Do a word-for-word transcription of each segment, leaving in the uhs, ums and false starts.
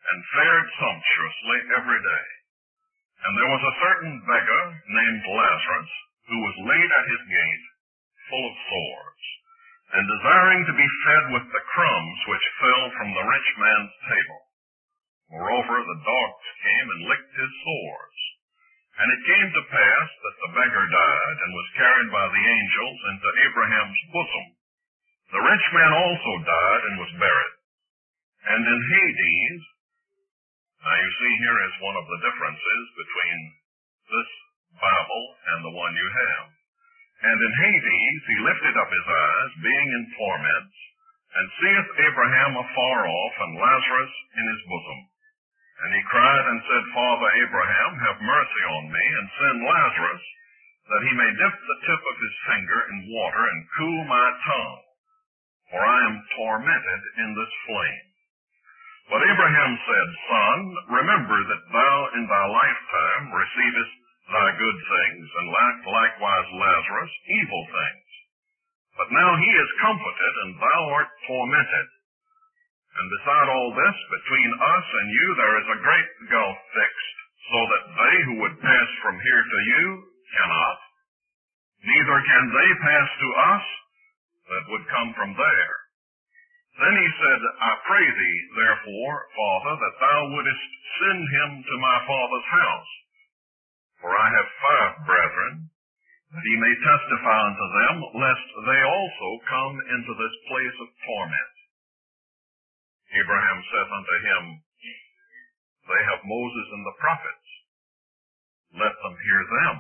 and fared sumptuously every day. And there was a certain beggar named Lazarus, who was laid at his gate, full of sores, and desiring to be fed with the crumbs which fell from the rich man's table. Moreover, the dogs came and licked his sores. And it came to pass that the beggar died, and was carried by the angels into Abraham's bosom. The rich man also died, and was buried. And in Hades, now you see here is one of the differences between this Bible and the one you have. And in Hades he lifted up his eyes, being in torments, and seeth Abraham afar off, and Lazarus in his bosom. And he cried and said, Father Abraham, have mercy on me, and send Lazarus, that he may dip the tip of his finger in water, and cool my tongue, for I am tormented in this flame. But Abraham said, Son, remember that thou in thy lifetime receivest thy good things, and likewise Lazarus evil things. But now he is comforted, and thou art tormented. And beside all this, between us and you there is a great gulf fixed, so that they who would pass from here to you cannot, neither can they pass to us that would come from there. Then he said, I pray thee, therefore, Father, that thou wouldest send him to my father's house. For I have five brethren, that he may testify unto them, lest they also come into this place of torment. Abraham saith unto him, They have Moses and the prophets. Let them hear them.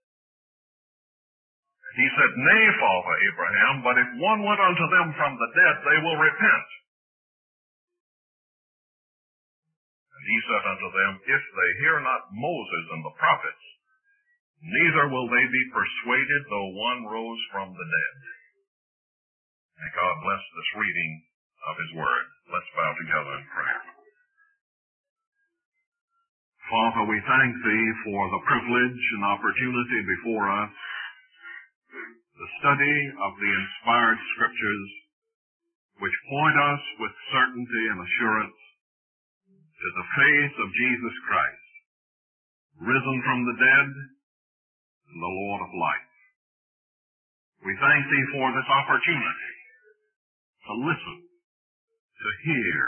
He said, Nay, Father Abraham, but if one went unto them from the dead, they will repent. And he said unto them, If they hear not Moses and the prophets, neither will they be persuaded, though one rose from the dead. May God bless this reading of his word. Let's bow together in prayer. Father, we thank thee for the privilege and opportunity before us, the study of the inspired scriptures, which point us with certainty and assurance to the faith of Jesus Christ, risen from the dead and the Lord of life. We thank thee for this opportunity to listen, to hear,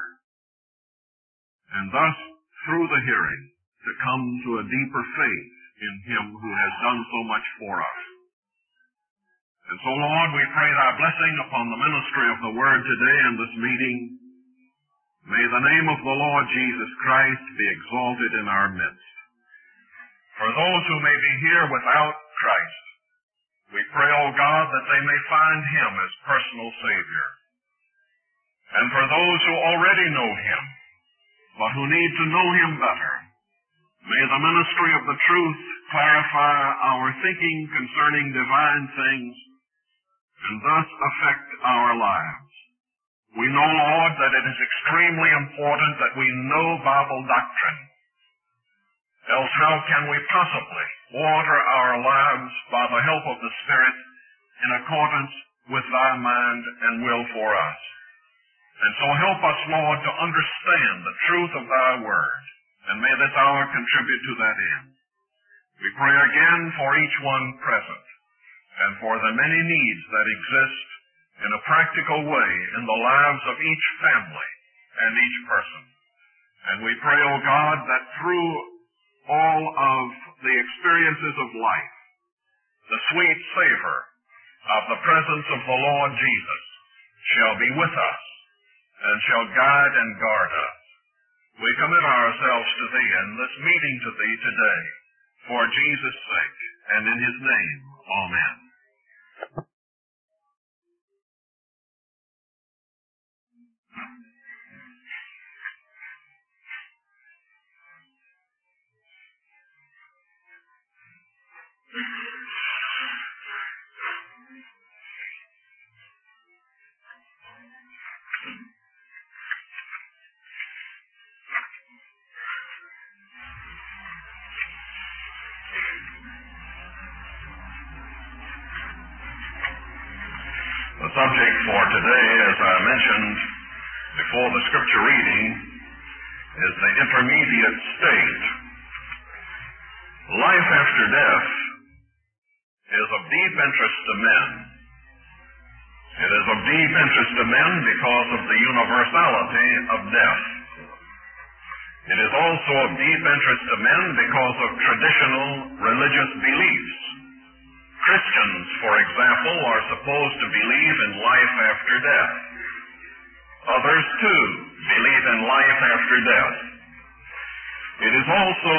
and thus, through the hearing, to come to a deeper faith in him who has done so much for us. And so, Lord, we pray thy blessing upon the ministry of the word today in this meeting. May the name of the Lord Jesus Christ be exalted in our midst. For those who may be here without Christ, we pray, O God, that they may find him as personal Savior. And for those who already know him, but who need to know him better, may the ministry of the truth clarify our thinking concerning divine things, and thus affect our lives. We know, Lord, that it is extremely important that we know Bible doctrine. Else how can we possibly order our lives by the help of the Spirit in accordance with thy mind and will for us? And so help us, Lord, to understand the truth of thy word, and may this hour contribute to that end. We pray again for each one present, and for the many needs that exist in a practical way in the lives of each family and each person. And we pray, O God, that through all of the experiences of life, the sweet savor of the presence of the Lord Jesus shall be with us and shall guide and guard us. We commit ourselves to thee and this meeting to thee today, for Jesus' sake, and in his name, amen. The subject for today, as I mentioned before the scripture reading, is the intermediate state. Life after death is of deep interest to men. It is of deep interest to men because of the universality of death. It is also of deep interest to men because of traditional religious beliefs. Christians, for example, are supposed to believe in life after death. Others, too, believe in life after death. It is also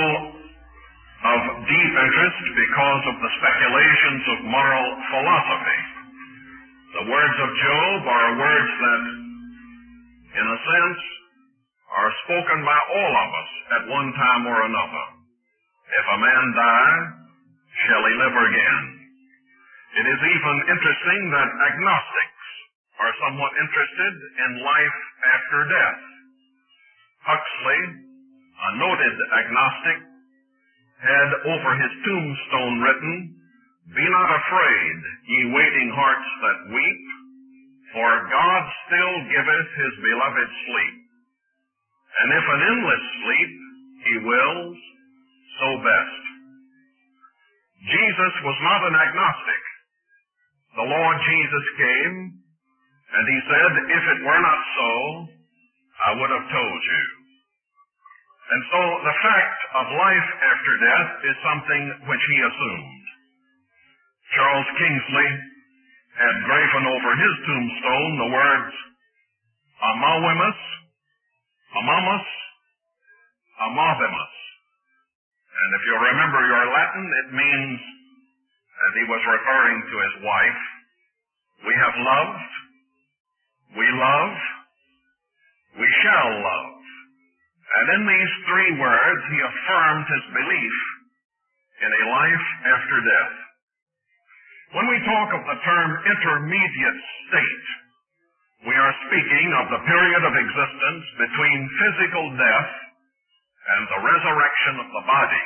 of deep interest because of the speculations of moral philosophy. The words of Job are words that, in a sense, are spoken by all of us at one time or another. If a man die, shall he live again? It is even interesting that agnostics are somewhat interested in life after death. Huxley, a noted agnostic, had over his tombstone written, "Be not afraid, ye waiting hearts that weep, for God still giveth his beloved sleep. And if an endless sleep he wills, so best." Jesus was not an agnostic. The Lord Jesus came, and he said, "If it were not so, I would have told you." And so the fact of life after death is something which he assumed. Charles Kingsley had graven over his tombstone the words, "Amavimus, Amamus, Amavimus." And if you remember your Latin, it means, as he was referring to his wife, we have loved, we love, we shall love. And in these three words, he affirmed his belief in a life after death. When we talk of the term intermediate state, we are speaking of the period of existence between physical death and the resurrection of the body.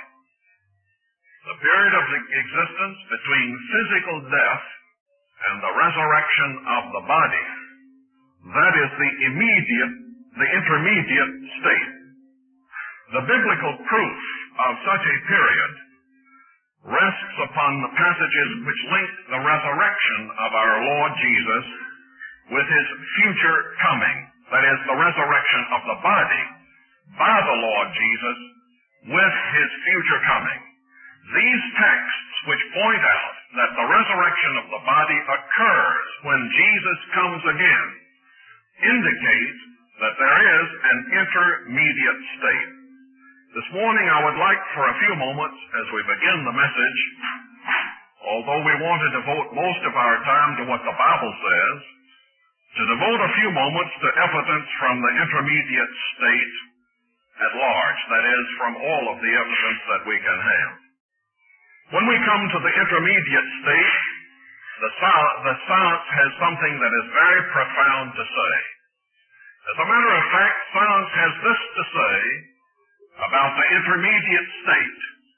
The period of existence between physical death and the resurrection of the body. That is the immediate, the intermediate state. The biblical proof of such a period rests upon the passages which link the resurrection of our Lord Jesus with his future coming. That is, the resurrection of the body by the Lord Jesus with his future coming. These texts which point out that the resurrection of the body occurs when Jesus comes again indicate that there is an intermediate state. This morning I would like for a few moments as we begin the message, although we want to devote most of our time to what the Bible says, to devote a few moments to evidence from the intermediate state at large, that is, from all of the evidence that we can have. When we come to the intermediate state, the, the science has something that is very profound to say. As a matter of fact, science has this to say about the intermediate state.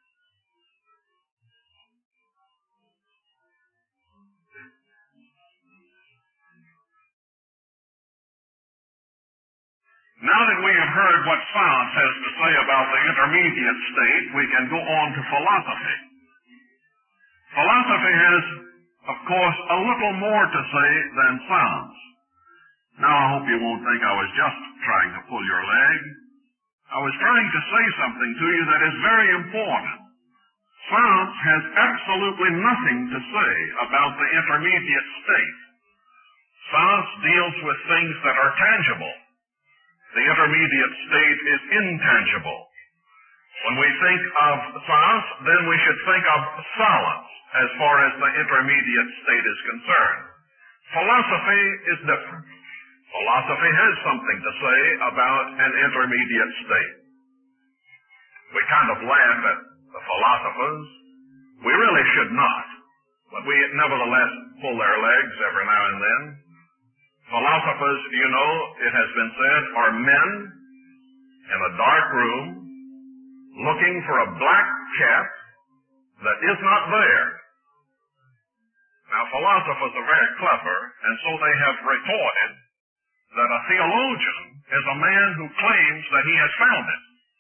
Now that we have heard what science has to say about the intermediate state, we can go on to philosophy. Philosophy has, of course, a little more to say than science. Now, I hope you won't think I was just trying to pull your leg. I was trying to say something to you that is very important. Science has absolutely nothing to say about the intermediate state. Science deals with things that are tangible. The intermediate state is intangible. When we think of science, then we should think of silence as far as the intermediate state is concerned. Philosophy is different. Philosophy has something to say about an intermediate state. We kind of laugh at the philosophers. We really should not, but we nevertheless pull their legs every now and then. Philosophers, you know, it has been said, are men in a dark room looking for a black cat that is not there. Now, philosophers are very clever, and so they have retorted that a theologian is a man who claims that he has found it.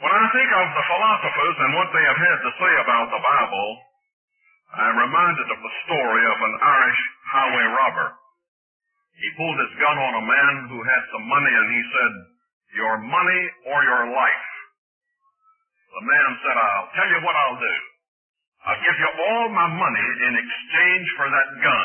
When I think of the philosophers and what they have had to say about the Bible, I'm reminded of the story of an Irish highway robber. He pulled his gun on a man who had some money and he said, "Your money or your life?" The man said, "I'll tell you what I'll do. I'll give you all my money in exchange for that gun."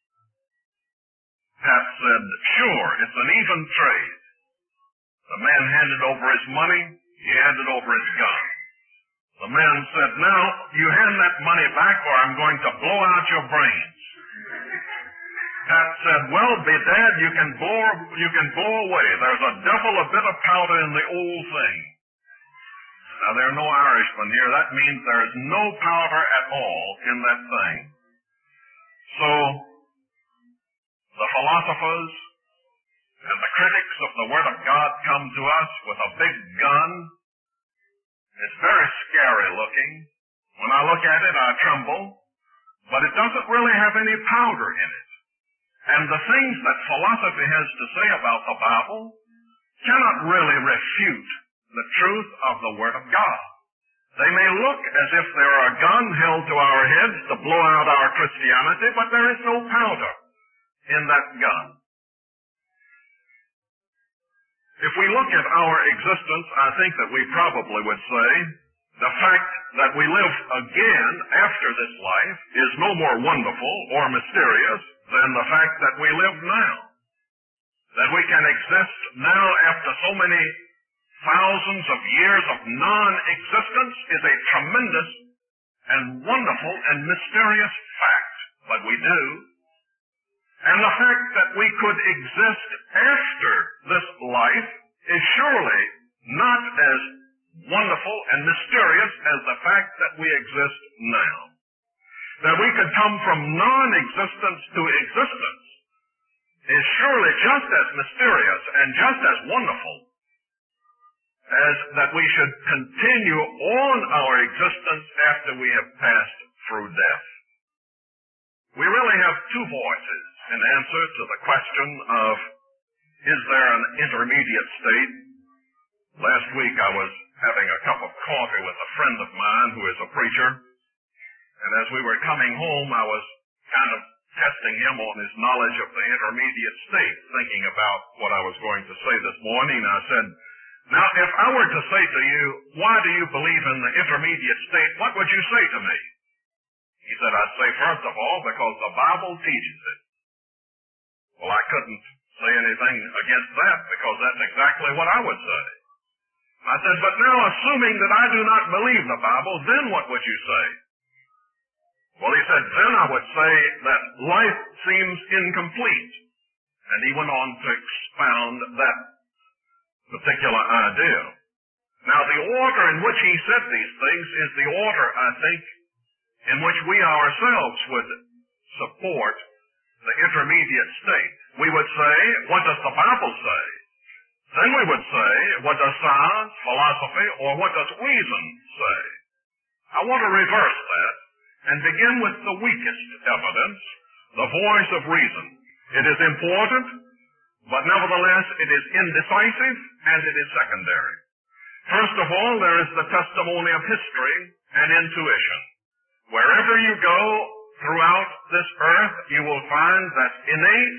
Pat said, "Sure, it's an even trade." The man handed over his money. He handed over his gun. The man said, "Now, you hand that money back or I'm going to blow out your brains." Pat said, "Well, bedad, you can blow, you can blow away. There's a devil a bit of powder in the old thing." Now, there are no Irishmen here. That means there's no powder at all in that thing. So, the philosophers and the critics of the Word of God come to us with a big gun. It's very scary looking. When I look at it, I tremble. But it doesn't really have any powder in it. And the things that philosophy has to say about the Bible cannot really refute the truth of the Word of God. They may look as if they're a gun held to our heads to blow out our Christianity, but there is no powder in that gun. If we look at our existence, I think that we probably would say the fact that we live again after this life is no more wonderful or mysterious than the fact that we live now. That we can exist now after so many thousands of years of non-existence is a tremendous and wonderful and mysterious fact, but we do. And the fact that we could exist after this life is surely not as wonderful and mysterious as the fact that we exist now. That we could come from non-existence to existence is surely just as mysterious and just as wonderful as that we should continue on our existence after we have passed through death. We really have two voices in answer to the question of, is there an intermediate state? Last week I was having a cup of coffee with a friend of mine who is a preacher, and as we were coming home, I was kind of testing him on his knowledge of the intermediate state, thinking about what I was going to say this morning. I said, "Now, if I were to say to you, why do you believe in the intermediate state, what would you say to me?" He said, "I'd say, first of all, because the Bible teaches it." Well, I couldn't say anything against that because that's exactly what I would say. I said, "But now, assuming that I do not believe the Bible, then what would you say?" Well, he said, "Then I would say that life seems incomplete." And he went on to expound that particular idea. Now, the order in which he said these things is the order, I think, in which we ourselves would support the intermediate state. We would say, what does the Bible say? Then we would say, what does science, philosophy, or what does reason say? I want to reverse that and begin with the weakest evidence, the voice of reason. It is important, but nevertheless it is indecisive and it is secondary. First of all, there is the testimony of history and intuition. Wherever you go throughout this earth, you will find that innate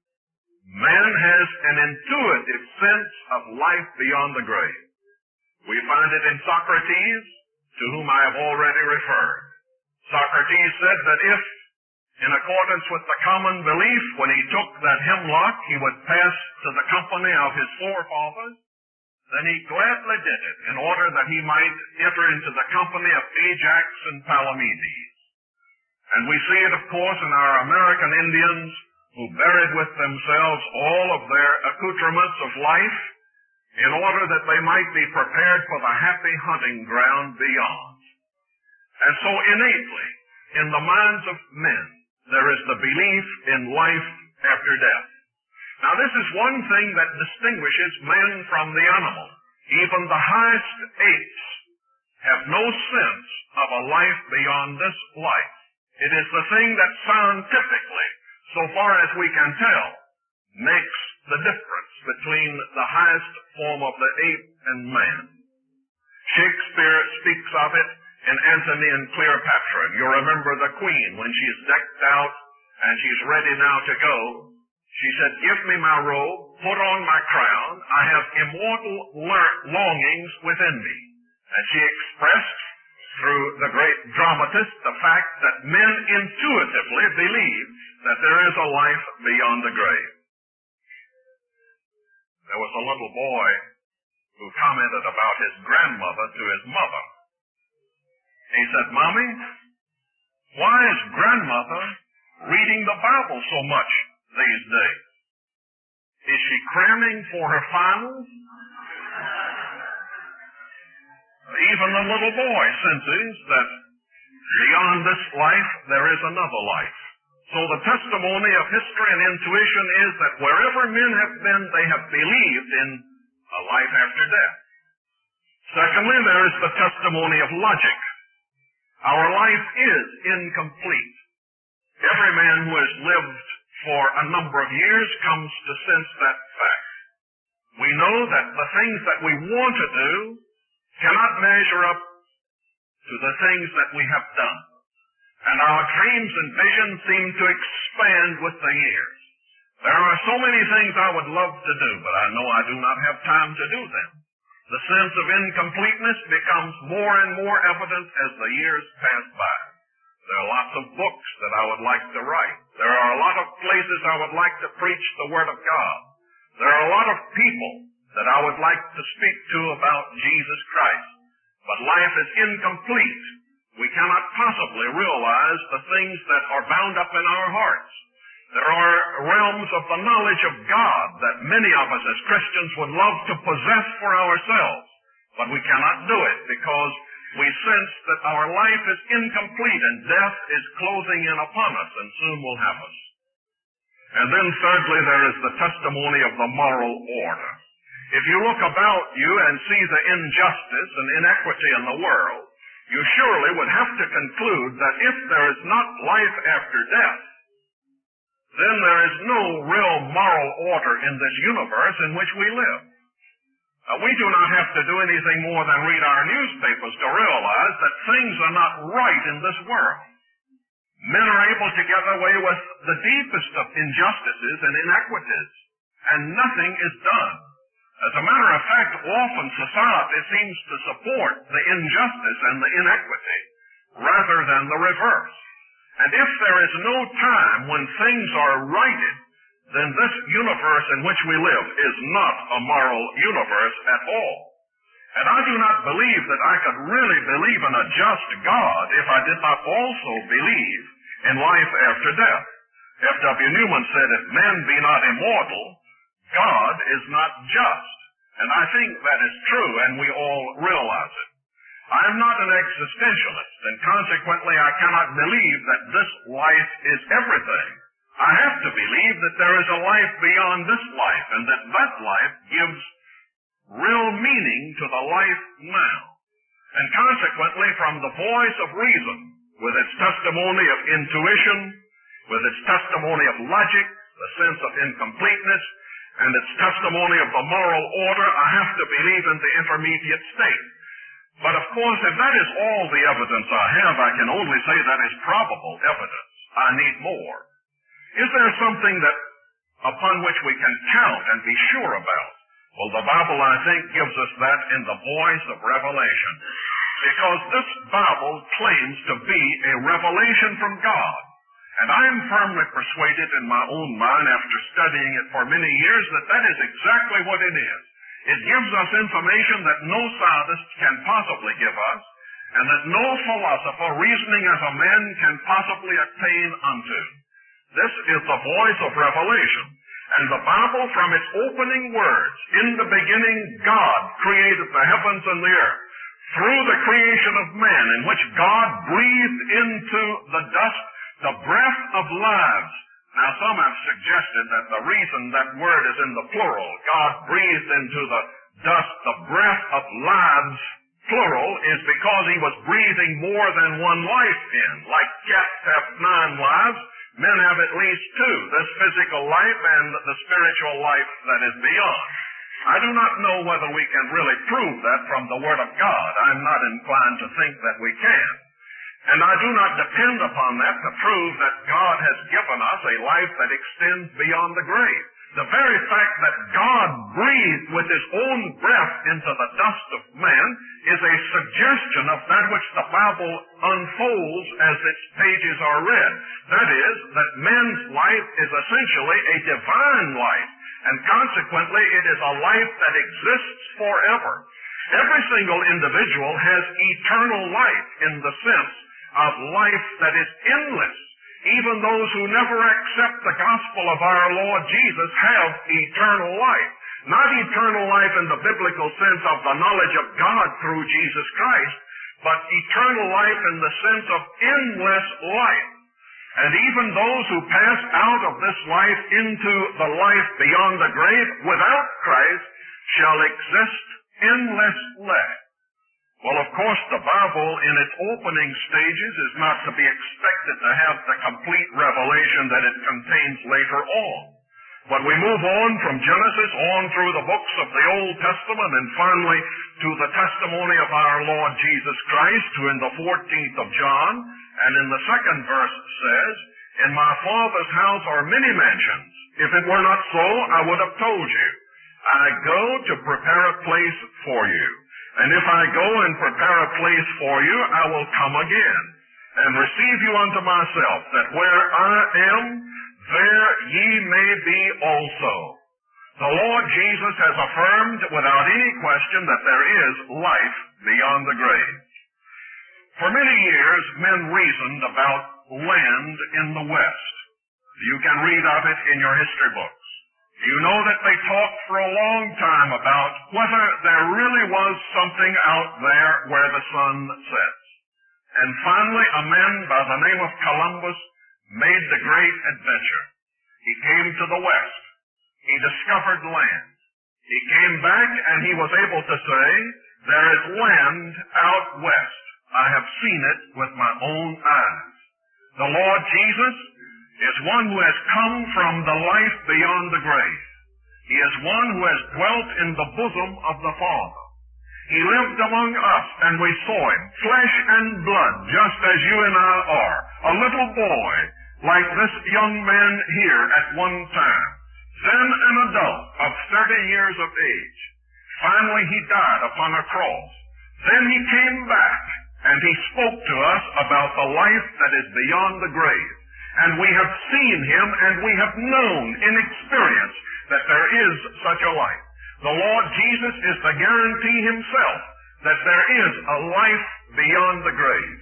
man has an intuitive sense of life beyond the grave. We find it in Socrates, to whom I have already referred. Socrates said that if, in accordance with the common belief, when he took that hemlock, he would pass to the company of his forefathers, then he gladly did it in order that he might enter into the company of Ajax and Palamedes. And we see it, of course, in our American Indians who buried with themselves all of their accoutrements of life in order that they might be prepared for the happy hunting ground beyond. And so innately, in the minds of men, there is the belief in life after death. Now, this is one thing that distinguishes man from the animal. Even the highest apes have no sense of a life beyond this life. It is the thing that scientifically, so far as we can tell, makes the difference between the highest form of the ape and man. Shakespeare speaks of it in Antony and Cleopatra. You remember the queen when she's decked out and she's ready now to go. She said, give me my robe, put on my crown. I have immortal longings within me. And she expressed through the great dramatist the fact that men intuitively believe that there is a life beyond the grave. There was a little boy who commented about his grandmother to his mother. He said, Mommy, why is grandmother reading the Bible so much these days? Is she cramming for her finals? Even the little boy senses that beyond this life there is another life. So the testimony of history and intuition is that wherever men have been, they have believed in a life after death. Secondly, there is the testimony of logic. Our life is incomplete. Every man who has lived for a number of years comes to sense that fact. We know that the things that we want to do cannot measure up to the things that we have done. And our dreams and visions seem to expand with the years. There are so many things I would love to do, but I know I do not have time to do them. The sense of incompleteness becomes more and more evident as the years pass by. There are lots of books that I would like to write. There are a lot of places I would like to preach the Word of God. There are a lot of people that I would like to speak to about Jesus Christ. But life is incomplete. We cannot possibly realize the things that are bound up in our hearts. There are realms of the knowledge of God that many of us as Christians would love to possess for ourselves. But we cannot do it because we sense that our life is incomplete and death is closing in upon us and soon will have us. And then thirdly, there is the testimony of the moral order. If you look about you and see the injustice and inequity in the world, you surely would have to conclude that if there is not life after death, then there is no real moral order in this universe in which we live. Uh, we do not have to do anything more than read our newspapers to realize that things are not right in this world. Men are able to get away with the deepest of injustices and inequities, and nothing is done. As a matter of fact, often society seems to support the injustice and the inequity rather than the reverse. And if there is no time when things are righted, then this universe in which we live is not a moral universe at all. And I do not believe that I could really believe in a just God if I did not also believe in life after death. F W Newman said, if man be not immortal, God is not just. And I think that is true, and we all realize it. I am not an existentialist, and consequently I cannot believe that this life is everything. I have to believe that there is a life beyond this life, and that that life gives real meaning to the life now. And consequently, from the voice of reason, with its testimony of intuition, with its testimony of logic, the sense of incompleteness, and its testimony of the moral order, I have to believe in the intermediate state. But of course, if that is all the evidence I have, I can only say that is probable evidence. I need more. Is there something that upon which we can count and be sure about? Well, the Bible, I think, gives us that in the voice of revelation. Because this Bible claims to be a revelation from God. And I am firmly persuaded in my own mind, after studying it for many years, that that is exactly what it is. It gives us information that no scientist can possibly give us, and that no philosopher reasoning as a man can possibly attain unto. This is the voice of revelation. And the Bible, from its opening words, in the beginning God created the heavens and the earth, through the creation of man, in which God breathed into the dust the breath of lives. Now, some have suggested that the reason that word is in the plural, God breathed into the dust the breath of lives, plural, is because he was breathing more than one life in. Like cats have nine lives, men have at least two, this physical life and the spiritual life that is beyond. I do not know whether we can really prove that from the Word of God. I'm not inclined to think that we can. And I do not depend upon that to prove that God has given us a life that extends beyond the grave. The very fact that God breathed with His own breath into the dust of man is a suggestion of that which the Bible unfolds as its pages are read. That is, that man's life is essentially a divine life, and consequently it is a life that exists forever. Every single individual has eternal life in the sense of life that is endless. Even those who never accept the gospel of our Lord Jesus have eternal life. Not eternal life in the biblical sense of the knowledge of God through Jesus Christ, but eternal life in the sense of endless life. And even those who pass out of this life into the life beyond the grave without Christ shall exist endlessly. Well, of course, the Bible in its opening stages is not to be expected to have the complete revelation that it contains later on. But we move on from Genesis on through the books of the Old Testament and finally to the testimony of our Lord Jesus Christ, who in the fourteenth of John and in the second verse says, "In my Father's house are many mansions. If it were not so, I would have told you. I go to prepare a place for you. And if I go and prepare a place for you, I will come again and receive you unto myself, that where I am, there ye may be also." The Lord Jesus has affirmed without any question that there is life beyond the grave. For many years, men reasoned about land in the West. You can read of it in your history books. You know that they talked for a long time about whether there really was something out there where the sun sets. And finally, a man by the name of Columbus made the great adventure. He came to the West. He discovered land. He came back and he was able to say, "There is land out west. I have seen it with my own eyes." The Lord Jesus is one who has come from the life beyond the grave. He is one who has dwelt in the bosom of the Father. He lived among us, and we saw him, flesh and blood, just as you and I are. A little boy, like this young man here at one time. Then an adult of thirty years of age. Finally, he died upon a cross. Then he came back, and he spoke to us about the life that is beyond the grave. And we have seen him, and we have known in experience that there is such a life. The Lord Jesus is the guarantee himself that there is a life beyond the grave.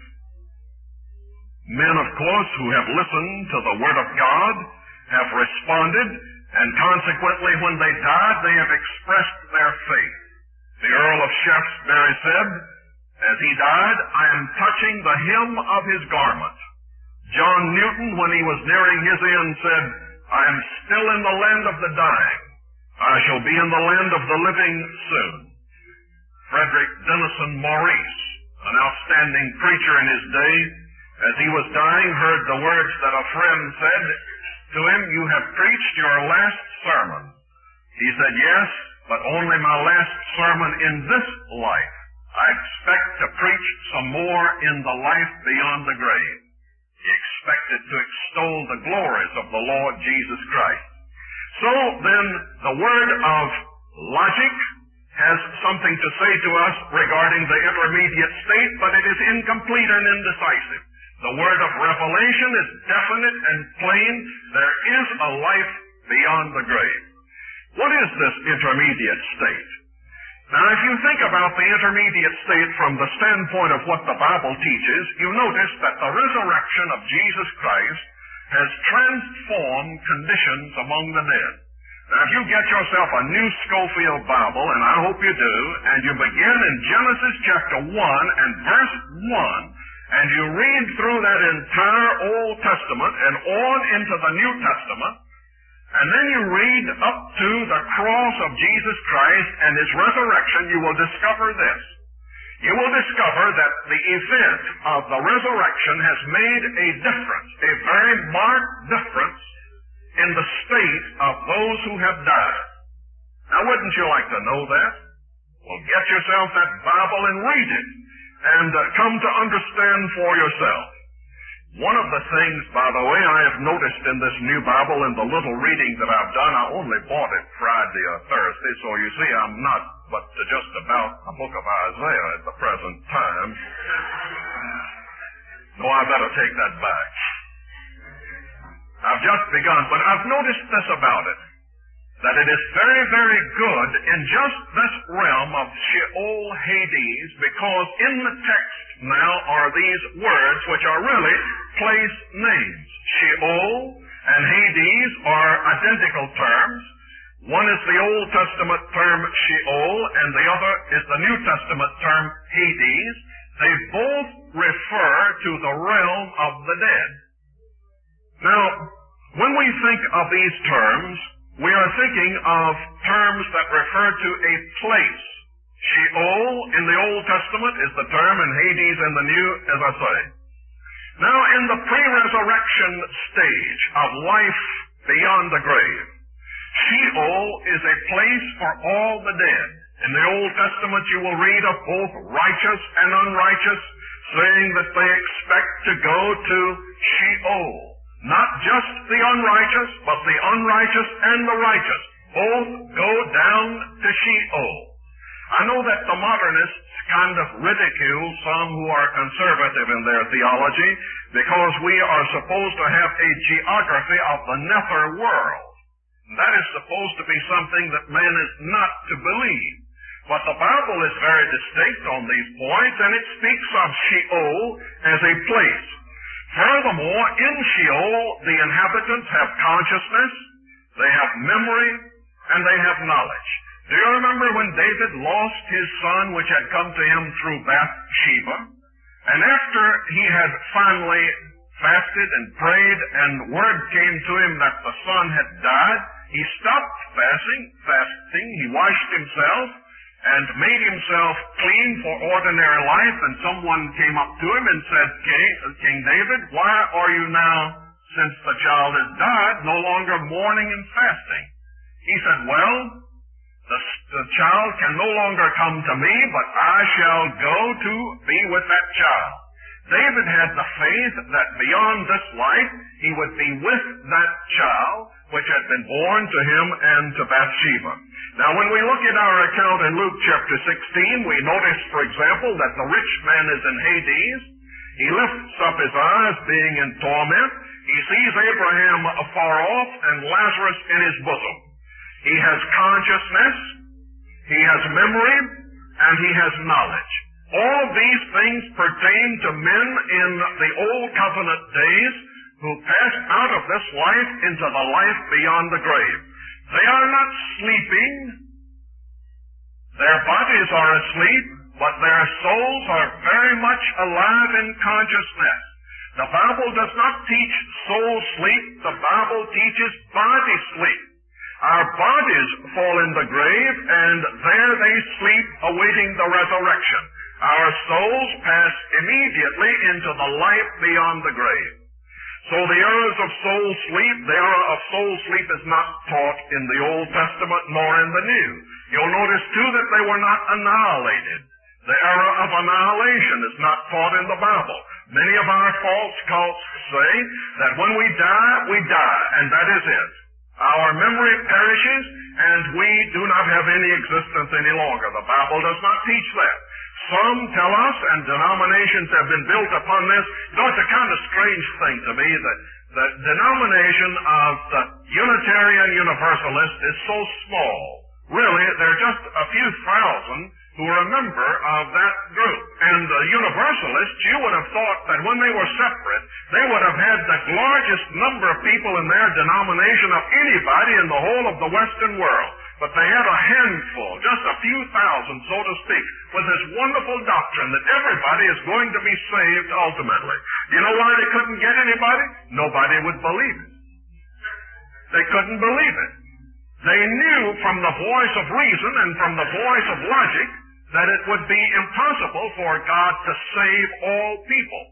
Men, of course, who have listened to the Word of God have responded, and consequently, when they died, they have expressed their faith. The Earl of Shaftesbury said, as he died, "I am touching the hem of his garment." John Newton, when he was nearing his end, said, "I am still in the land of the dying. I shall be in the land of the living soon." Frederick Denison Maurice, an outstanding preacher in his day, as he was dying, heard the words that a friend said to him, "You have preached your last sermon." He said, "Yes, but only my last sermon in this life. I expect to preach some more in the life beyond the grave." He expected to extol the glories of the Lord Jesus Christ. So then, the word of logic has something to say to us regarding the intermediate state, but it is incomplete and indecisive. The word of revelation is definite and plain. There is a life beyond the grave. What is this intermediate state? Now, if you think about the intermediate state from the standpoint of what the Bible teaches, you notice that the resurrection of Jesus Christ has transformed conditions among the dead. Now, if you get yourself a new Scofield Bible, and I hope you do, and you begin in Genesis chapter one and verse one, and you read through that entire Old Testament and on into the New Testament, and then you read up to the cross of Jesus Christ and his resurrection, you will discover this. You will discover that the event of the resurrection has made a difference, a very marked difference in the state of those who have died. Now, wouldn't you like to know that? Well, get yourself that Bible and read it, and uh, come to understand for yourself. One of the things, by the way, I have noticed in this new Bible, in the little reading that I've done, I only bought it Friday or Thursday, so you see I'm not but just about the book of Isaiah at the present time. No, I better take that back. I've just begun, but I've noticed this about it, that it is very, very good in just this realm of Sheol, Hades, because in the text now are these words which are really place names. Sheol and Hades are identical terms. One is the Old Testament term Sheol, and the other is the New Testament term Hades. They both refer to the realm of the dead. Now, when we think of these terms, we are thinking of terms that refer to a place. Sheol in the Old Testament is the term, and Hades in the New, as I say. Now, in the pre-resurrection stage of life beyond the grave, Sheol is a place for all the dead. In the Old Testament, you will read of both righteous and unrighteous, saying that they expect to go to Sheol. Not just the unrighteous, but the unrighteous and the righteous both go down to Sheol. I know that the modernists kind of ridicule some who are conservative in their theology because we are supposed to have a geography of the nether world. That is supposed to be something that man is not to believe. But the Bible is very distinct on these points, and it speaks of Sheol as a place. Furthermore, in Sheol, the inhabitants have consciousness, they have memory, and they have knowledge. Do you remember when David lost his son, which had come to him through Bathsheba? And after he had finally fasted and prayed, and word came to him that the son had died, he stopped fasting, fasting, he washed himself, and made himself clean for ordinary life, and someone came up to him and said, King, King David, why are you now, since the child has died, no longer mourning and fasting? He said, well, the, the child can no longer come to me, but I shall go to be with that child. David had the faith that beyond this life, he would be with that child, which had been born to him and to Bathsheba. Now, when we look at our account in Luke chapter sixteen, we notice, for example, that the rich man is in Hades. He lifts up his eyes, being in torment. He sees Abraham afar off and Lazarus in his bosom. He has consciousness, he has memory, and he has knowledge. All of these things pertain to men in the Old Covenant days who passed out of this life into the life beyond the grave. They are not sleeping. Their bodies are asleep, but their souls are very much alive in consciousness. The Bible does not teach soul sleep. The Bible teaches body sleep. Our bodies fall in the grave, and there they sleep, awaiting the resurrection. Our souls pass immediately into the life beyond the grave. So the errors of soul sleep, the error of soul sleep is not taught in the Old Testament nor in the New. You'll notice, too, that they were not annihilated. The error of annihilation is not taught in the Bible. Many of our false cults say that when we die, we die, and that is it. Our memory perishes, and we do not have any existence any longer. The Bible does not teach that. Some tell us, and denominations have been built upon this. You know, it's a kind of strange thing to me that the denomination of the Unitarian Universalist is so small. Really, there are just a few thousand who are a member of that group. And the Universalists, you would have thought that when they were separate, they would have had the largest number of people in their denomination of anybody in the whole of the Western world. But they had a handful, just a few thousand, so to speak, with this wonderful doctrine that everybody is going to be saved ultimately. You know why they couldn't get anybody? Nobody would believe it. They couldn't believe it. They knew from the voice of reason and from the voice of logic that it would be impossible for God to save all people.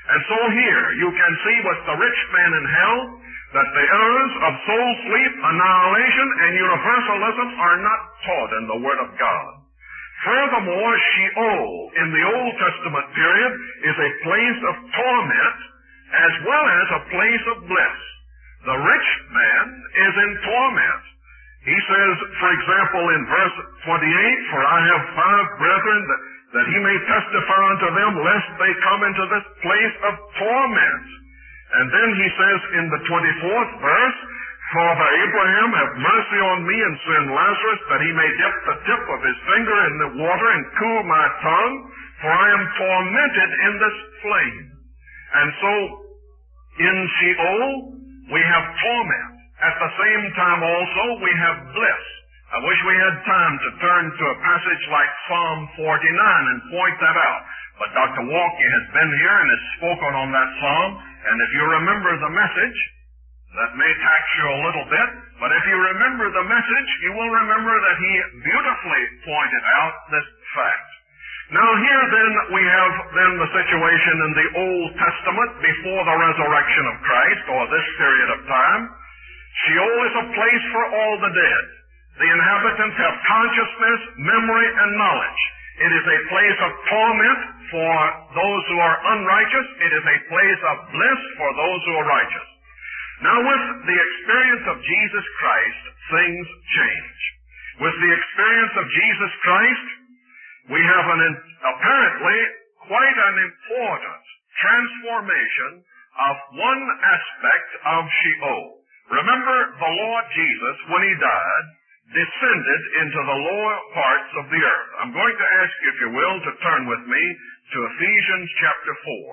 And so here, you can see with the rich man in hell that the errors of soul sleep, annihilation, and universalism are not taught in the Word of God. Furthermore, Sheol in the Old Testament period is a place of torment as well as a place of bliss. The rich man is in torment. He says, for example, in verse twenty-eight, "For I have five brethren that, that he may testify unto them, lest they come into this place of torment." And then he says in the twenty-fourth verse, "Father Abraham, have mercy on me and send Lazarus, that he may dip the tip of his finger in the water and cool my tongue, for I am tormented in this flame." And so, in Sheol, we have torment. At the same time also, we have bliss. I wish we had time to turn to a passage like Psalm forty-nine and point that out. But Doctor Walke has been here and has spoken on that psalm, and if you remember the message, that may tax you a little bit, but if you remember the message, you will remember that he beautifully pointed out this fact. Now here then we have then the situation in the Old Testament before the resurrection of Christ, or this period of time. Sheol is a place for all the dead. The inhabitants have consciousness, memory, and knowledge. It is a place of torment for those who are unrighteous. It is a place of bliss for those who are righteous. Now with the experience of Jesus Christ, things change. With the experience of Jesus Christ, we have an apparently quite an important transformation of one aspect of Sheol. Remember, the Lord Jesus, when he died, descended into the lower parts of the earth. I'm going to ask you, if you will, to turn with me to Ephesians chapter four.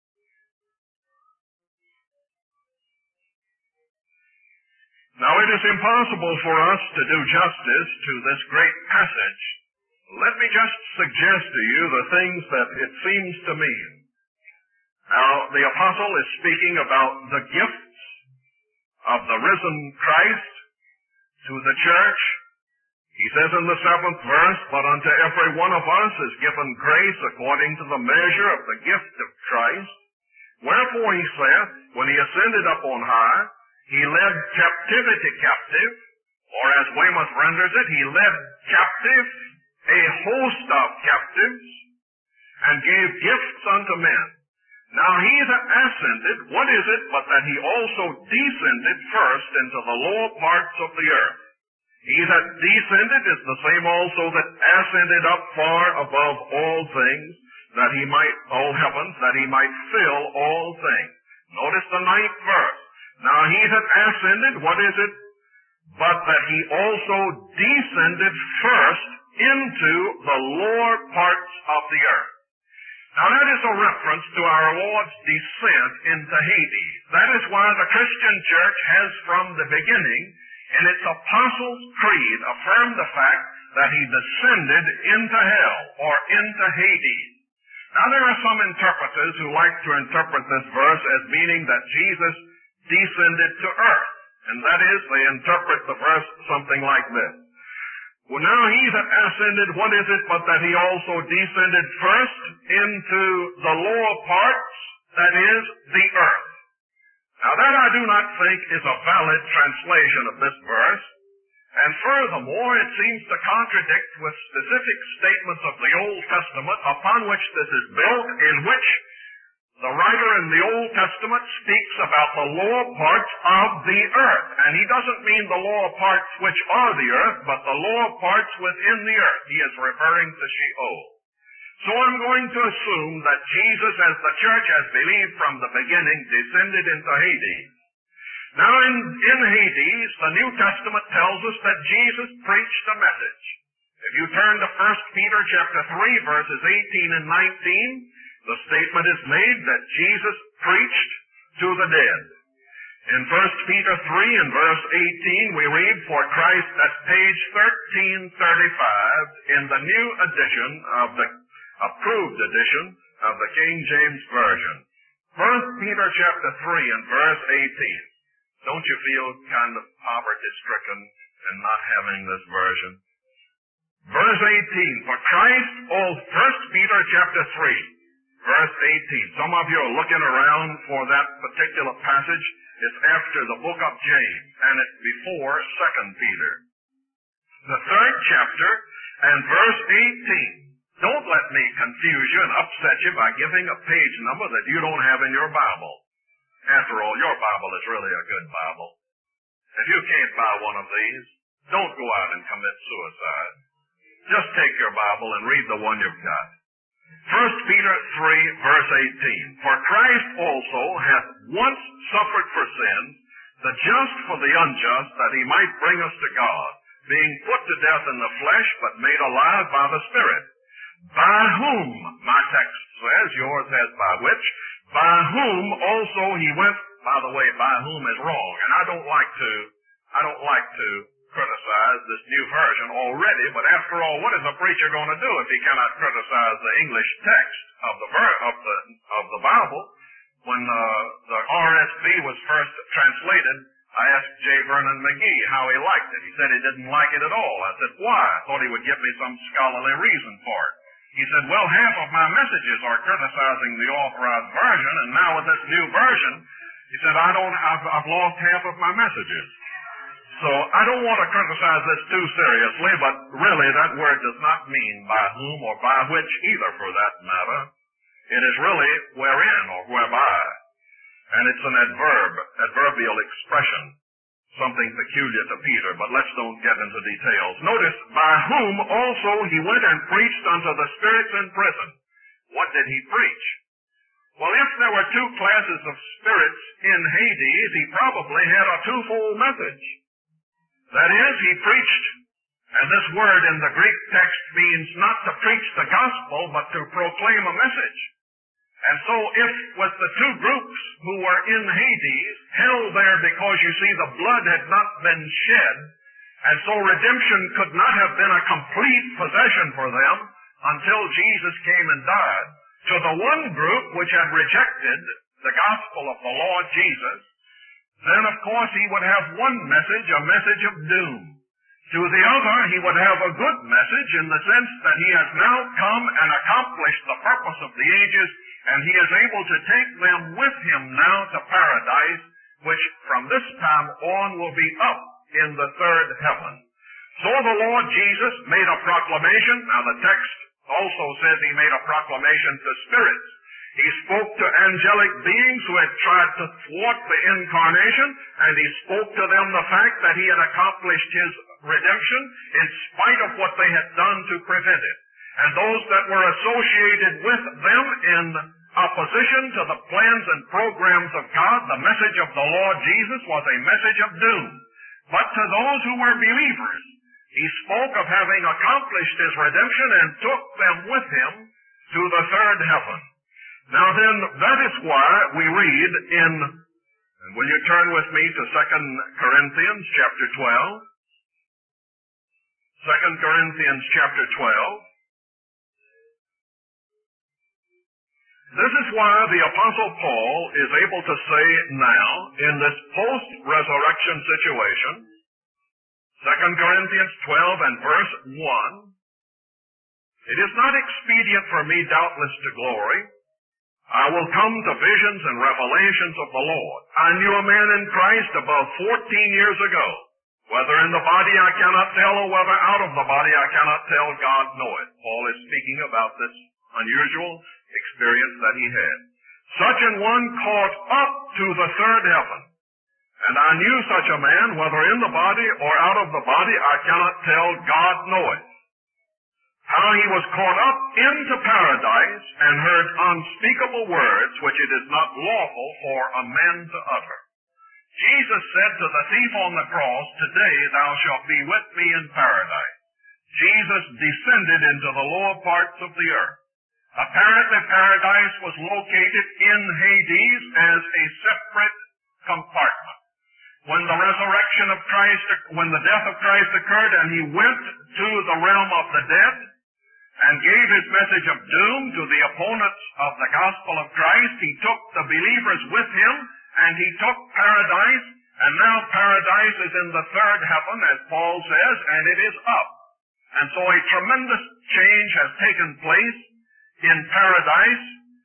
Now, it is impossible for us to do justice to this great passage. Let me just suggest to you the things that it seems to mean. Now, the apostle is speaking about the gifts of the risen Christ to the church. He says in the seventh verse, "But unto every one of us is given grace according to the measure of the gift of Christ. Wherefore he saith, when he ascended up on high, he led captivity captive," or as Weymouth renders it, he led captive a host of captives, "and gave gifts unto men." Now he that ascended, what is it but that he also descended first into the lower parts of the earth? He that descended is the same also that ascended up far above all things, that he might, all heavens, that he might fill all things. Notice the ninth verse. Now he that ascended, what is it but that he also descended first into the lower parts of the earth? Now that is a reference to our Lord's descent into Hades. That is why the Christian church has from the beginning, in its Apostles' Creed, affirmed the fact that he descended into hell, or into Hades. Now there are some interpreters who like to interpret this verse as meaning that Jesus descended to earth. And that is, they interpret the verse something like this. "Well, now he that ascended, what is it but that he also descended first into the lower parts, that is, the earth." Now that I do not think is a valid translation of this verse. And furthermore, it seems to contradict with specific statements of the Old Testament upon which this is built, in which the writer in the Old Testament speaks about the lower parts of the earth. And he doesn't mean the lower parts which are the earth, but the lower parts within the earth. He is referring to Sheol. So I'm going to assume that Jesus, as the church has believed from the beginning, descended into Hades. Now in, in Hades, the New Testament tells us that Jesus preached a message. If you turn to First Peter chapter three, verses eighteen and nineteen, the statement is made that Jesus preached to the dead. In First Peter three and verse eighteen, we read, "For Christ," that's page thirteen thirty-five in the new edition of the approved edition of the King James Version. First Peter chapter three and verse eighteen. Don't you feel kind of poverty-stricken in not having this version? Verse eighteen, "For Christ," oh, First Peter chapter three, verse eighteen. Some of you are looking around for that particular passage. It's after the book of James, and it's before Second Peter. The third chapter and verse eighteen. Don't let me confuse you and upset you by giving a page number that you don't have in your Bible. After all, your Bible is really a good Bible. If you can't buy one of these, don't go out and commit suicide. Just take your Bible and read the one you've got. First Peter three, verse eighteen. For Christ also hath once suffered for sins, the just for the unjust, that he might bring us to God, being put to death in the flesh, but made alive by the Spirit. By whom, my text says, yours says by which, by whom also he went. By the way, by whom is wrong, and I don't like to, I don't like to criticize this new version already, but after all, what is a preacher going to do if he cannot criticize the English text of the ver- of the of the Bible? When uh, the R S V was first translated, I asked J. Vernon McGee how he liked it. He said he didn't like it at all. I said, why? I thought he would give me some scholarly reason for it. He said, well, half of my messages are criticizing the authorized version, and now with this new version, he said, I don't, I've, I've lost half of my messages. So I don't want to criticize this too seriously, but really that word does not mean by whom or by which either, for that matter. It is really wherein or whereby. And it's an adverb, adverbial expression, something peculiar to Peter, but let's don't get into details. Notice, by whom also he went and preached unto the spirits in prison. What did he preach? Well, if there were two classes of spirits in Hades, he probably had a twofold message. That is, he preached, and this word in the Greek text means not to preach the gospel, but to proclaim a message. And so if with the two groups who were in Hades, held there because you see the blood had not been shed, and so redemption could not have been a complete possession for them until Jesus came and died, to the one group which had rejected the gospel of the Lord Jesus, then of course he would have one message, a message of doom. To the other, he would have a good message in the sense that he has now come and accomplished the purpose of the ages, and he is able to take them with him now to paradise, which from this time on will be up in the third heaven. So the Lord Jesus made a proclamation. Now the text also says he made a proclamation to spirits. He spoke to angelic beings who had tried to thwart the incarnation, and he spoke to them the fact that he had accomplished his redemption in spite of what they had done to prevent it. And those that were associated with them in opposition to the plans and programs of God, the message of the Lord Jesus was a message of doom. But to those who were believers, he spoke of having accomplished his redemption and took them with him to the third heaven. Now then, that is why we read in, and will you turn with me to Second Corinthians chapter twelve? Second Corinthians chapter twelve. This is why the Apostle Paul is able to say now, in this post-resurrection situation, Second Corinthians twelve and verse one, it is not expedient for me doubtless to glory. I will come to visions and revelations of the Lord. I knew a man in Christ above fourteen years ago. Whether in the body I cannot tell, or whether out of the body I cannot tell, God knoweth. Paul is speaking about this unusual experience that he had. Such an one caught up to the third heaven. And I knew such a man, whether in the body or out of the body, I cannot tell, God knoweth. How he was caught up into paradise and heard unspeakable words which it is not lawful for a man to utter. Jesus said to the thief on the cross, today thou shalt be with me in paradise. Jesus descended into the lower parts of the earth. Apparently paradise was located in Hades as a separate compartment. When the resurrection of Christ, when the death of Christ occurred and he went to the realm of the dead and gave his message of doom to the opponents of the gospel of Christ, he took the believers with him and he took paradise, and now paradise is in the third heaven, as Paul says, and it is up. And so a tremendous change has taken place in paradise,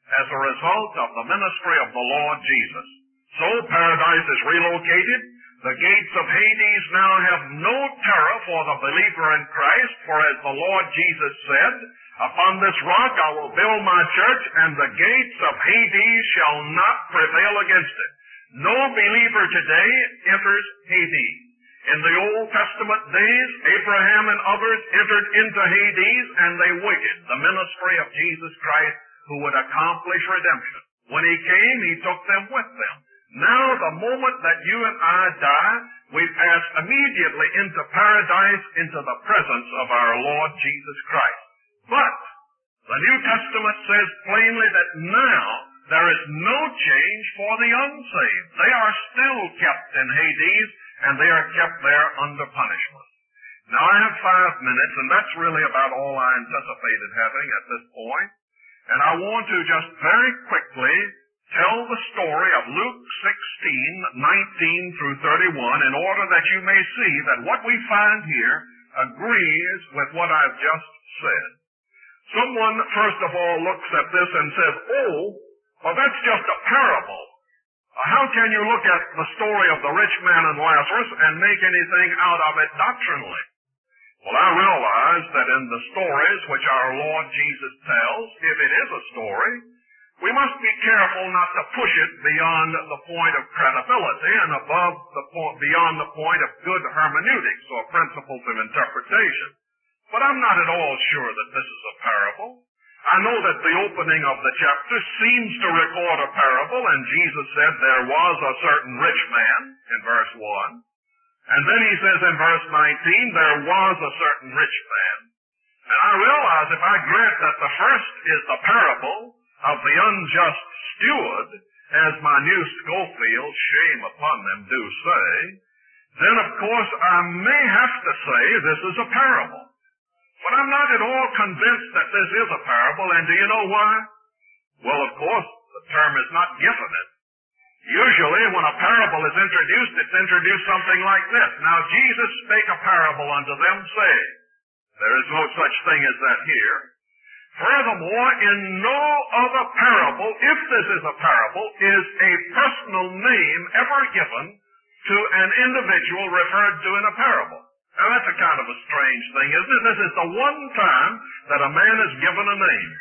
as a result of the ministry of the Lord Jesus. So paradise is relocated. The gates of Hades now have no terror for the believer in Christ, for as the Lord Jesus said, upon this rock I will build my church, and the gates of Hades shall not prevail against it. No believer today enters Hades. In the Old Testament days, Abraham and others entered into Hades, and they waited the ministry of Jesus Christ, who would accomplish redemption. When he came, he took them with them. Now, the moment that you and I die, we pass immediately into paradise, into the presence of our Lord Jesus Christ. But the New Testament says plainly that now there is no change for the unsaved. They are still kept in Hades, and they are kept there under punishment. Now, I have five minutes, and that's really about all I anticipated having at this point. And I want to just very quickly tell the story of Luke sixteen, nineteen through thirty-one, in order that you may see that what we find here agrees with what I've just said. Someone, first of all, looks at this and says, oh, well, that's just a parable. How can you look at the story of the rich man and Lazarus and make anything out of it doctrinally? Well, I realize that in the stories which our Lord Jesus tells, if it is a story, we must be careful not to push it beyond the point of credibility and above the point, beyond the point of good hermeneutics or principles of interpretation. But I'm not at all sure that this is a parable. I know that the opening of the chapter seems to record a parable, and Jesus said there was a certain rich man in verse one. And then he says in verse nineteen, there was a certain rich man. And I realize if I grant that the first is the parable of the unjust steward, as my new Schofield, shame upon them, do say, then of course I may have to say this is a parable. But I'm not at all convinced that this is a parable, and do you know why? Well, of course, the term is not definite. Usually, when a parable is introduced, it's introduced something like this. Now, Jesus spake a parable unto them, saying, there is no such thing as that here. Furthermore, in no other parable, if this is a parable, is a personal name ever given to an individual referred to in a parable. Now, that's a kind of a strange thing, isn't it? This is the one time that a man is given a name.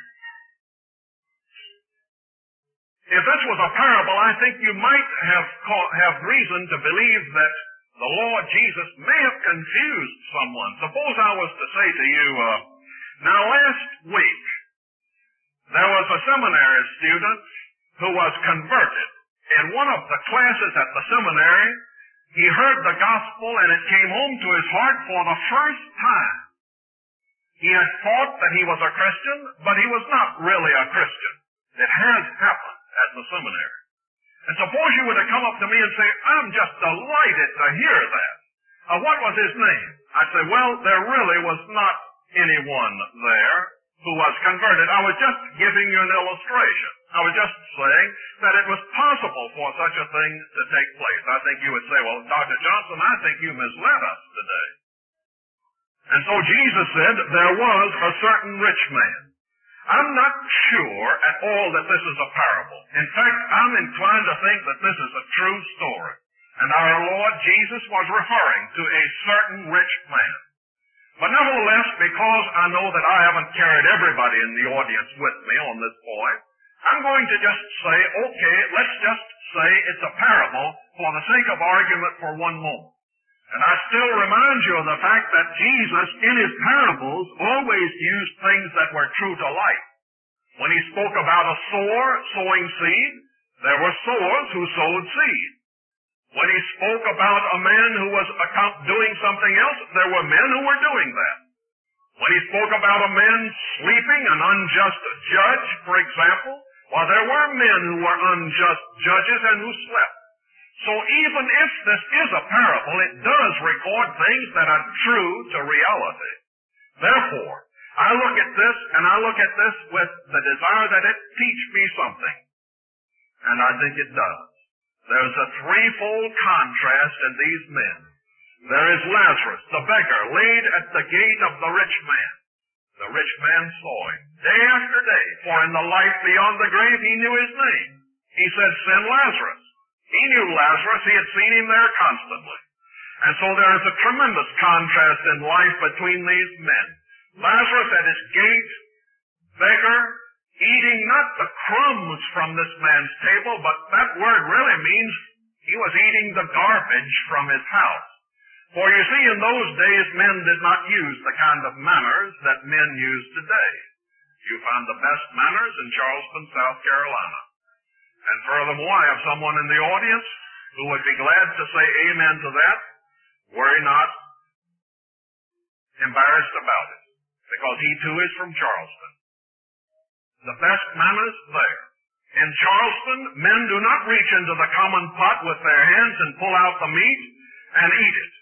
If this was a parable, I think you might have caught, have reason to believe that the Lord Jesus may have confused someone. Suppose I was to say to you, uh, now last week, there was a seminary student who was converted. In one of the classes at the seminary, he heard the gospel and it came home to his heart for the first time. He had thought that he was a Christian, but he was not really a Christian. It has happened at the seminary. And suppose you were to come up to me and say, I'm just delighted to hear that. Uh, what was his name? I'd say, well, there really was not anyone there who was converted. I was just giving you an illustration. I was just saying that it was possible for such a thing to take place. I think you would say, well, Doctor Johnson, I think you misled us today. And so Jesus said there was a certain rich man. I'm not sure at all that this is a parable. In fact, I'm inclined to think that this is a true story. And our Lord Jesus was referring to a certain rich man. But nevertheless, because I know that I haven't carried everybody in the audience with me on this point, I'm going to just say, okay, let's just say it's a parable for the sake of argument for one moment. And I still remind you of the fact that Jesus, in his parables, always used things that were true to life. When he spoke about a sower sowing seed, there were sowers who sowed seed. When he spoke about a man who was doing something else, there were men who were doing that. When he spoke about a man sleeping, an unjust judge, for example, well, there were men who were unjust judges and who slept. So even if this is a parable, it does record things that are true to reality. Therefore, I look at this, and I look at this with the desire that it teach me something. And I think it does. There's a threefold contrast in these men. There is Lazarus, the beggar, laid at the gate of the rich man. The rich man saw him day after day, for in the life beyond the grave he knew his name. He said, "Send Lazarus." He knew Lazarus. He had seen him there constantly. And so there is a tremendous contrast in life between these men. Lazarus at his gate, beggar, eating not the crumbs from this man's table, but that word really means he was eating the garbage from his house. For you see, in those days, men did not use the kind of manners that men use today. You find the best manners in Charleston, South Carolina. And furthermore, I have someone in the audience who would be glad to say amen to that. Worry not, embarrassed about it, because he too is from Charleston. The best manners there. In Charleston, men do not reach into the common pot with their hands and pull out the meat and eat it.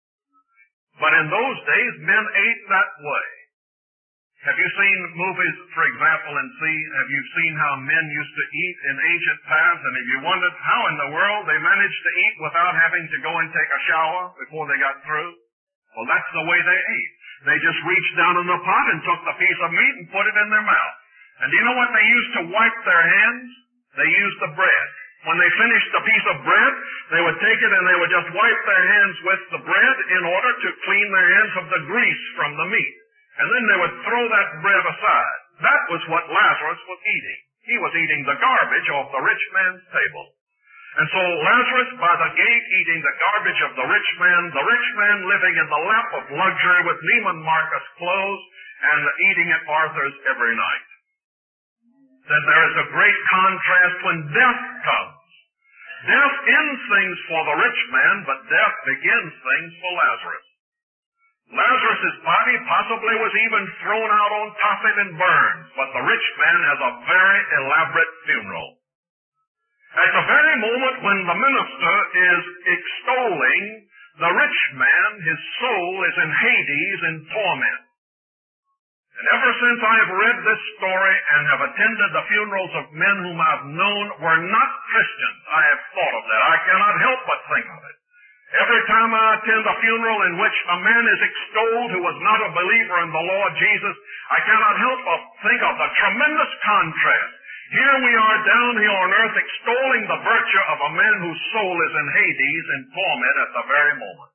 But in those days, men ate that way. Have you seen movies, for example, and see, have you seen how men used to eat in ancient times? And have you wondered how in the world they managed to eat without having to go and take a shower before they got through? Well, that's the way they ate. They just reached down in the pot and took the piece of meat and put it in their mouth. And do you know what they used to wipe their hands? They used the bread. When they finished the piece of bread, they would take it and they would just wipe their hands with the bread in order to clean their hands of the grease from the meat. And then they would throw that bread aside. That was what Lazarus was eating. He was eating the garbage off the rich man's table. And so Lazarus by the gate eating the garbage of the rich man, the rich man living in the lap of luxury with Neiman Marcus clothes and eating at Arthur's every night. Then there is a great contrast when death comes. Death ends things for the rich man, but death begins things for Lazarus. Lazarus' body possibly was even thrown out on top of it and burned, but the rich man has a very elaborate funeral. At the very moment when the minister is extolling the rich man, his soul is in Hades in torment. And ever since I have read this story and have attended the funerals of men whom I have known were not Christians, I have thought of that. I cannot help but think of it. Every time I attend a funeral in which a man is extolled who was not a believer in the Lord Jesus, I cannot help but think of the tremendous contrast. Here we are down here on earth extolling the virtue of a man whose soul is in Hades in torment at the very moment.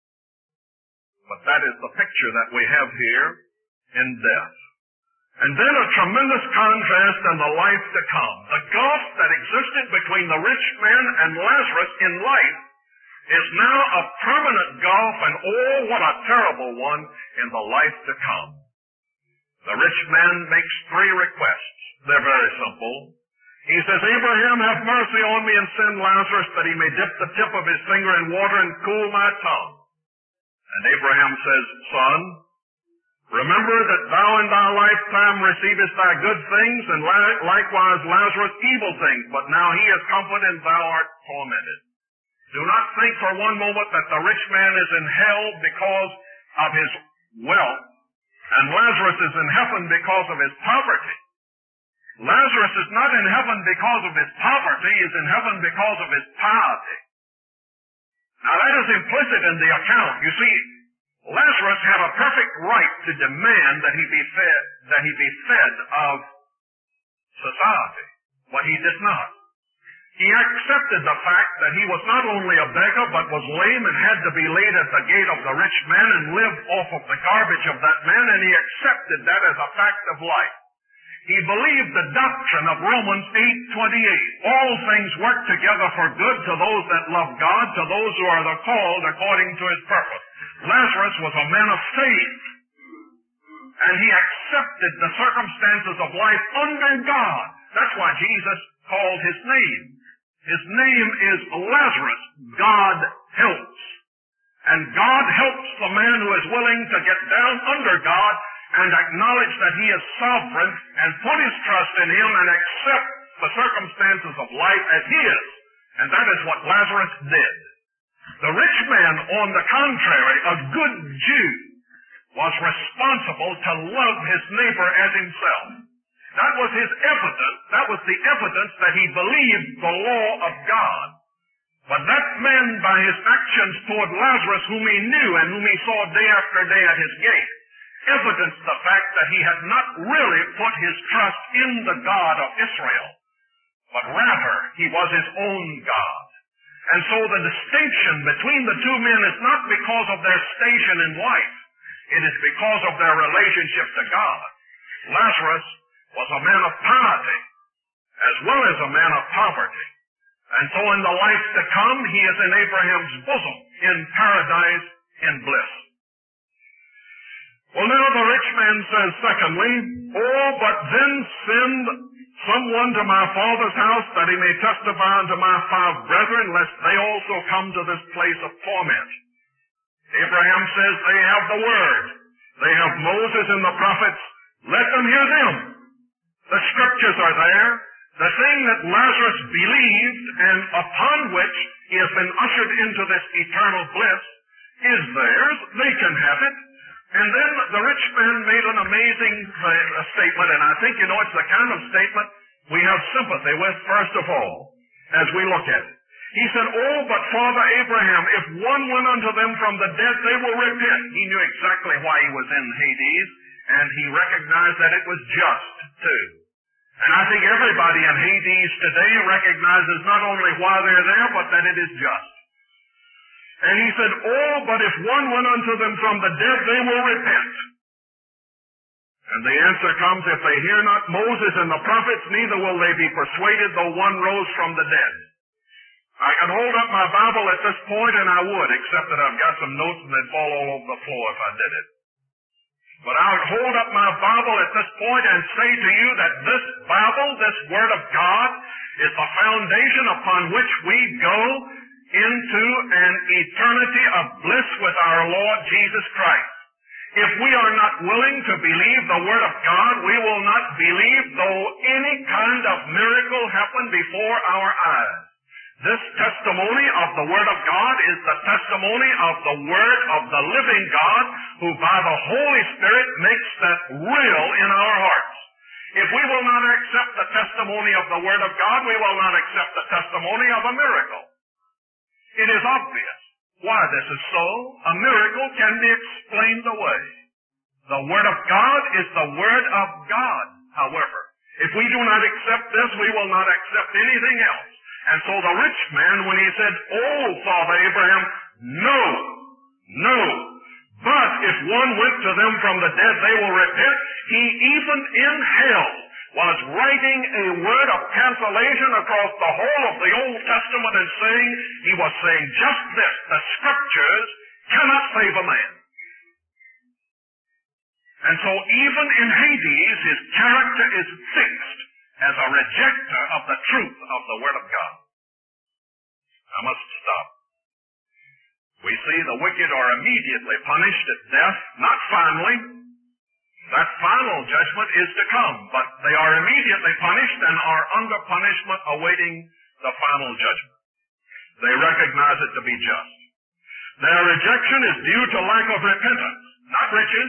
But that is the picture that we have here in death. And then a tremendous contrast in the life to come. The gulf that existed between the rich man and Lazarus in life is now a permanent gulf, and oh, what a terrible one in the life to come. The rich man makes three requests. They're very simple. He says, "Abraham, have mercy on me and send Lazarus that he may dip the tip of his finger in water and cool my tongue." And Abraham says, "Son, remember that thou in thy lifetime receivest thy good things, and likewise Lazarus evil things, but now he is comforted and thou art tormented. Do not think for one moment that the rich man is in hell because of his wealth, and Lazarus is in heaven because of his poverty. Lazarus is not in heaven because of his poverty, he is in heaven because of his piety." Now that is implicit in the account. You see, Lazarus had a perfect right to demand that he be fed, that he be fed of society, but he did not. He accepted the fact that he was not only a beggar, but was lame and had to be laid at the gate of the rich man and live off of the garbage of that man, and he accepted that as a fact of life. He believed the doctrine of Romans eight twenty-eight. All things work together for good to those that love God, to those who are the called according to his purpose. Lazarus was a man of faith, and he accepted the circumstances of life under God. That's why Jesus called his name. His name is Lazarus. God helps. And God helps the man who is willing to get down under God and acknowledge that he is sovereign and put his trust in him and accept the circumstances of life as his. And that is what Lazarus did. The rich man, on the contrary, a good Jew, was responsible to love his neighbor as himself. That was his evidence. That was the evidence that he believed the law of God. But that man, by his actions toward Lazarus, whom he knew and whom he saw day after day at his gate, evidenced the fact that he had not really put his trust in the God of Israel, but rather he was his own God. And so the distinction between the two men is not because of their station in life. It is because of their relationship to God. Lazarus was a man of piety as well as a man of poverty. And so in the life to come, he is in Abraham's bosom, in paradise, in bliss. Well, now the rich man says, secondly, oh, but then send someone to my father's house that he may testify unto my five brethren, lest they also come to this place of torment. Abraham says they have the Word. They have Moses and the prophets. Let them hear them. The Scriptures are there. The thing that Lazarus believed and upon which he has been ushered into this eternal bliss is theirs. They can have it. And then the rich man made an amazing uh, statement, and I think, you know, it's the kind of statement we have sympathy with, first of all, as we look at it. He said, oh, but Father Abraham, if one went unto them from the dead, they will repent. He knew exactly why he was in Hades, and he recognized that it was just, too. And I think everybody in Hades today recognizes not only why they're there, but that it is just. And he said, oh, but if one went unto them from the dead, they will repent. And the answer comes, if they hear not Moses and the prophets, neither will they be persuaded, though one rose from the dead. I could hold up my Bible at this point, and I would, except that I've got some notes and they'd fall all over the floor if I did it. But I would hold up my Bible at this point and say to you that this Bible, this Word of God, is the foundation upon which we go into an eternity of bliss with our Lord Jesus Christ. If we are not willing to believe the Word of God, we will not believe though any kind of miracle happen before our eyes. This testimony of the Word of God is the testimony of the Word of the living God, who by the Holy Spirit makes that real in our hearts. If we will not accept the testimony of the Word of God, we will not accept the testimony of a miracle. It is obvious why this is so. A miracle can be explained away. The Word of God is the Word of God, however. If we do not accept this, we will not accept anything else. And so the rich man, when he said, oh, Father Abraham, no, no. But if one went to them from the dead, they will repent. He even in hell was writing a word of cancellation across the whole of the Old Testament and saying, he was saying just this, the Scriptures cannot save a man. And so even in Hades, his character is fixed as a rejecter of the truth of the Word of God. I must stop. We see the wicked are immediately punished at death, not finally. That final judgment is to come, but they are immediately punished and are under punishment awaiting the final judgment. They recognize it to be just. Their rejection is due to lack of repentance, not riches.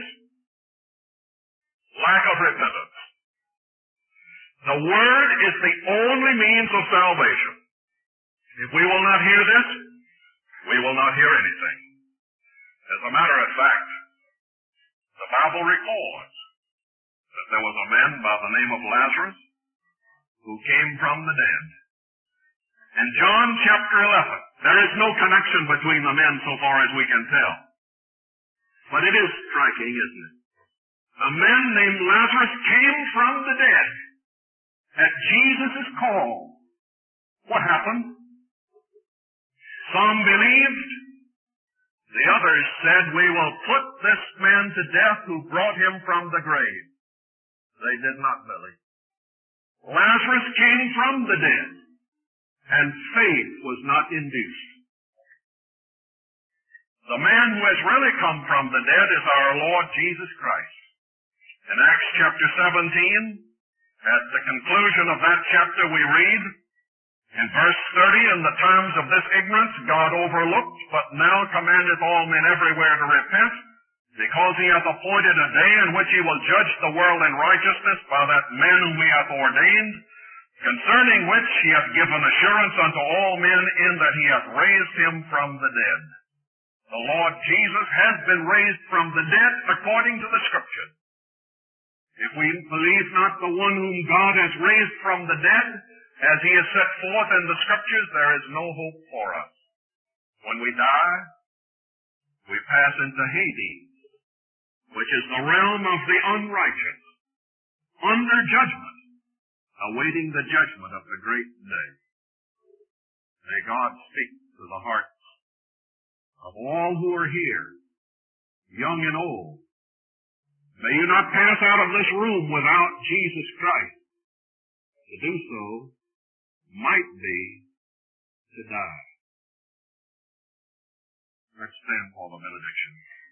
Lack of repentance. The Word is the only means of salvation. If we will not hear this, we will not hear anything. As a matter of fact, the Bible records that there was a man by the name of Lazarus who came from the dead. In John chapter eleven, there is no connection between the men so far as we can tell. But it is striking, isn't it? A man named Lazarus came from the dead at Jesus' call. What happened? Some believed. The others said, we will put this man to death who brought him from the grave. They did not believe. Lazarus came from the dead, and faith was not induced. The man who has really come from the dead is our Lord Jesus Christ. In Acts chapter seventeen, at the conclusion of that chapter we read, in verse thirty, in the times of this ignorance God overlooked, but now commandeth all men everywhere to repent, because he hath appointed a day in which he will judge the world in righteousness by that man whom he hath ordained, concerning which he hath given assurance unto all men in that he hath raised him from the dead. The Lord Jesus has been raised from the dead according to the Scripture. If we believe not the one whom God has raised from the dead, as he is set forth in the Scriptures, there is no hope for us. When we die, we pass into Hades, which is the realm of the unrighteous, under judgment, awaiting the judgment of the great day. May God speak to the hearts of all who are here, young and old. May you not pass out of this room without Jesus Christ. To do so might be to die. Let's stand for the benediction.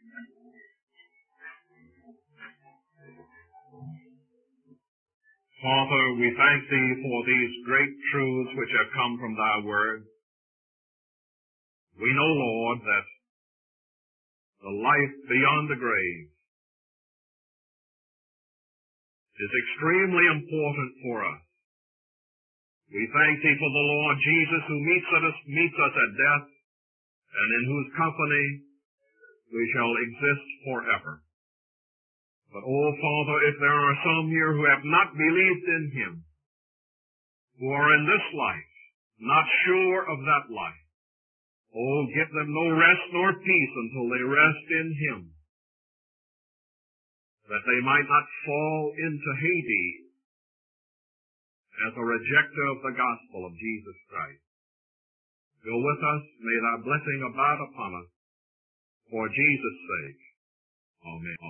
Father, we thank Thee for these great truths which have come from Thy Word. We know, Lord, that the life beyond the grave is extremely important for us. We thank Thee for the Lord Jesus who meets us, meets us at death, and in whose company we shall exist forever. But, oh, Father, if there are some here who have not believed in Him, who are in this life, not sure of that life, oh, give them no rest nor peace until they rest in Him, that they might not fall into Hades as a rejecter of the gospel of Jesus Christ. Go with us. May Thy blessing abide upon us. For Jesus' sake. Amen.